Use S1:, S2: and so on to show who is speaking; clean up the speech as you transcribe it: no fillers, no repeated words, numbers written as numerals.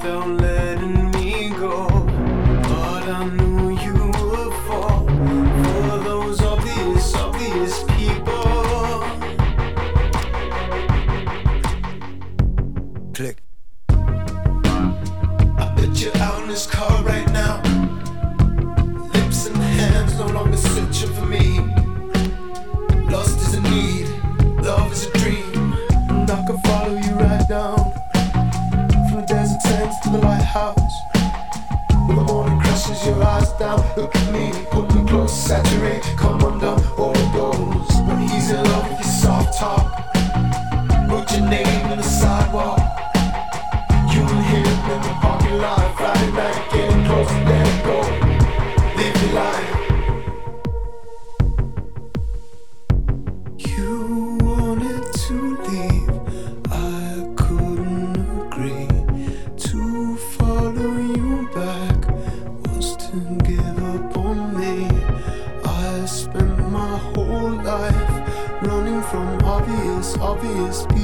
S1: out letting me go, but I knew you would fall for those obvious people. Click. I bet you're out in this car right now. Lips and hands no longer searching for me. Lust is a need, love is a dream, and I can follow you right down from the desert sands to the lighthouse. When the morning crashes your eyes down, look at me, pull me close, saturate, come undone, overdose. When he's in love with your soft talk, wrote your name on the sidewalk. You and him in the parking lot, Friday night, getting close, let it go, live your life. You wanted to leave, I couldn't agree. To follow you back was to give up on me. I spent my whole life running from obvious people.